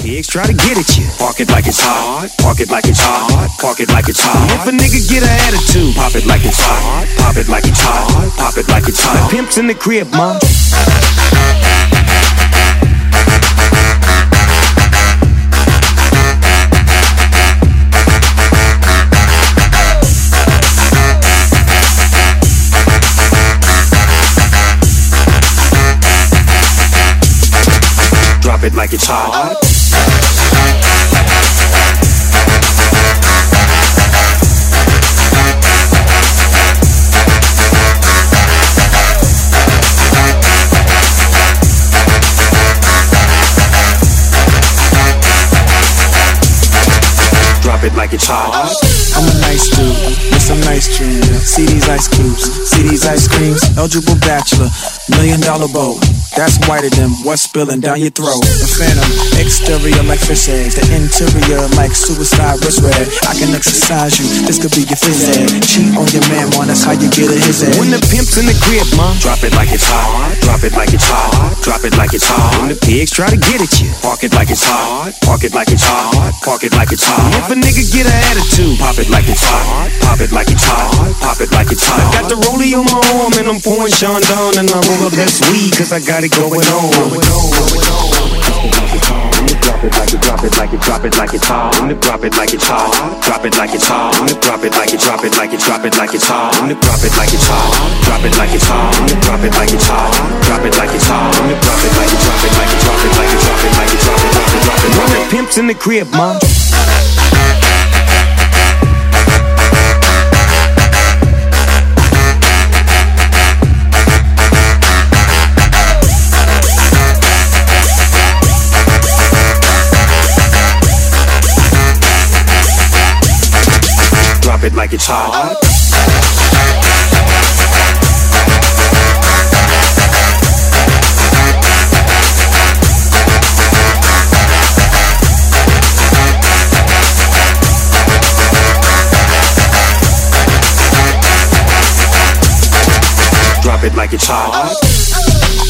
pigs try to get at you. Park it like it's hot, park it like it's hot, park it like it's hot. If a nigga get an attitude, pop it like it's hot, pop it like it's hot, pop it like it's hot. Pimps in the crib, ma. Drop it like it's hot. Drop it like it's hot. I'm a nice dude with some nice dreams. See these ice cubes, see these ice creams. Eligible bachelor, $1 million boat. That's whiter than what's spilling down your throat. The phantom, exterior like fish eggs, the interior like suicide wrist red. I can exercise you, this could be your phys ed. Cheat on your man, man, that's how you get a his head. When the pimp's in the crib, ma, drop it like it's hot, drop it like it's hot, drop it like it's hot. When the pigs try to get at you, park it like it's hot, park it like it's hot, park it like it's hot. If a nigga get an attitude, pop it like it's hot, pop it like it's hot, pop it like it's hot. I got the rollie on my arm and I'm pouring Sean down and I roll up that weed cause I got it going on. Drop it like it, drop it like it, drop it like it's hot. Drop it like it's hot. Drop it like it's hot. Drop it like it, drop it like it, drop it like it's hot. Drop it like it's hot. Drop it like it's hot. Drop it like it's hot. Drop it like it's hot. Drop it like it, drop it like it, drop it like it, drop it like it, drop it, drop it, drop it. Run the pimps in the crib, ma. Drop it like it's hot. Drop it like it's hot.